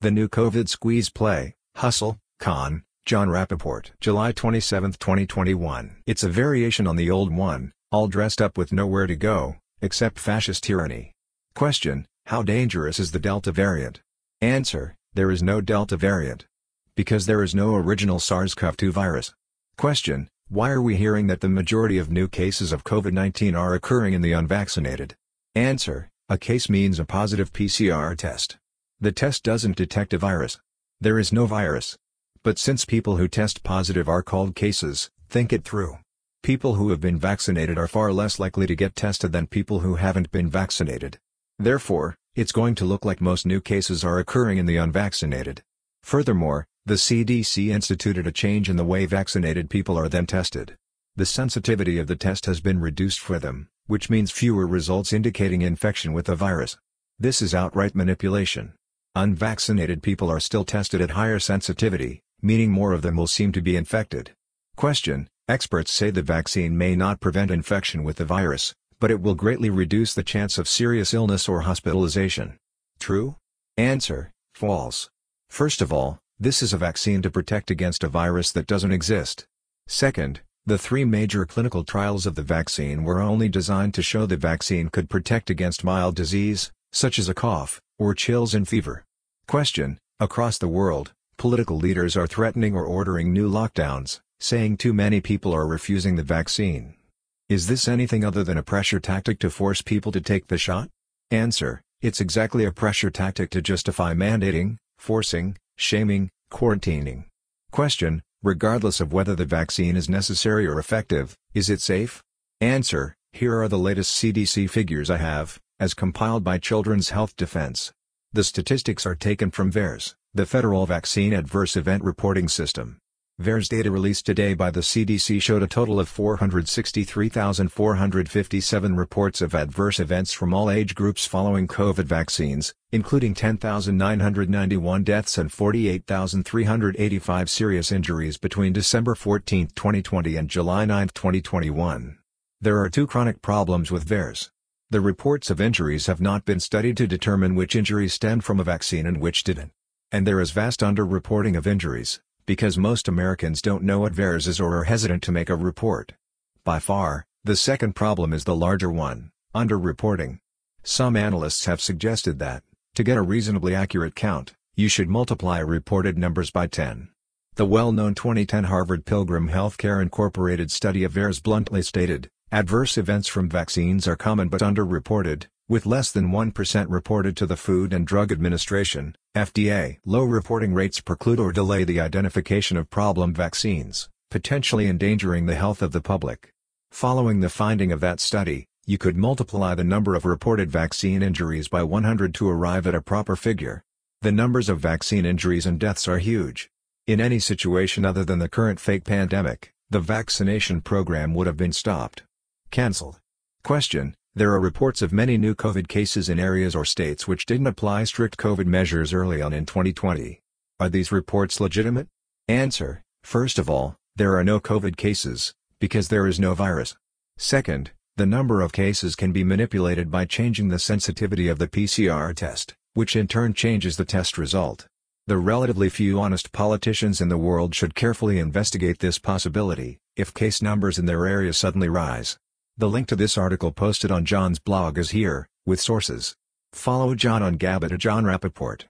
The new COVID squeeze play, Hustle, Con, Jon Rappoport. July 27, 2021. It's a variation on the old one, all dressed up with nowhere to go, except fascist tyranny. Question: how dangerous is the Delta variant? Answer: there is no Delta variant. Because there is no original SARS-CoV-2 virus. Question: why are we hearing that the majority of new cases of COVID-19 are occurring in the unvaccinated? Answer: a case means a positive PCR test. The test doesn't detect a virus. There is no virus. But since people who test positive are called cases, think it through. People who have been vaccinated are far less likely to get tested than people who haven't been vaccinated. Therefore, it's going to look like most new cases are occurring in the unvaccinated. Furthermore, the CDC instituted a change in the way vaccinated people are then tested. The sensitivity of the test has been reduced for them, which means fewer results indicating infection with the virus. This is outright manipulation. Unvaccinated people are still tested at higher sensitivity, meaning more of them will seem to be infected. Question: experts say the vaccine may not prevent infection with the virus, but it will greatly reduce the chance of serious illness or hospitalization. True? Answer: false. First of all, this is a vaccine to protect against a virus that doesn't exist. Second, the 3 major clinical trials of the vaccine were only designed to show the vaccine could protect against mild disease, such as a cough, or chills and fever. Question: across the world, political leaders are threatening or ordering new lockdowns, saying too many people are refusing the vaccine. Is this anything other than a pressure tactic to force people to take the shot? Answer: it's exactly a pressure tactic to justify mandating, forcing, shaming, quarantining. Question: regardless of whether the vaccine is necessary or effective, is it safe? Answer: here are the latest CDC figures I have, as compiled by Children's Health Defense. The statistics are taken from VAERS, the Federal Vaccine Adverse Event Reporting System. VAERS data released today by the CDC showed a total of 463,457 reports of adverse events from all age groups following COVID vaccines, including 10,991 deaths and 48,385 serious injuries between December 14, 2020 and July 9, 2021. There are 2 chronic problems with VAERS. The reports of injuries have not been studied to determine which injuries stemmed from a vaccine and which didn't. And there is vast underreporting of injuries, because most Americans don't know what VAERS is or are hesitant to make a report. By far, the second problem is the larger one, underreporting. Some analysts have suggested that, to get a reasonably accurate count, you should multiply reported numbers by 10. The well-known 2010 Harvard Pilgrim Healthcare Incorporated study of VAERS bluntly stated, adverse events from vaccines are common but underreported, with less than 1% reported to the Food and Drug Administration, FDA. Low reporting rates preclude or delay the identification of problem vaccines, potentially endangering the health of the public. Following the finding of that study, you could multiply the number of reported vaccine injuries by 100 to arrive at a proper figure. The numbers of vaccine injuries and deaths are huge. In any situation other than the current fake pandemic, the vaccination program would have been stopped. Cancelled. Question: there are reports of many new COVID cases in areas or states which didn't apply strict COVID measures early on in 2020. Are these reports legitimate? Answer: first of all, there are no COVID cases, because there is no virus. Second, the number of cases can be manipulated by changing the sensitivity of the PCR test, which in turn changes the test result. The relatively few honest politicians in the world should carefully investigate this possibility, if case numbers in their area suddenly rise. The link to this article posted on Jon's blog is here, with sources. Follow Jon on Gab at Jon Rappoport.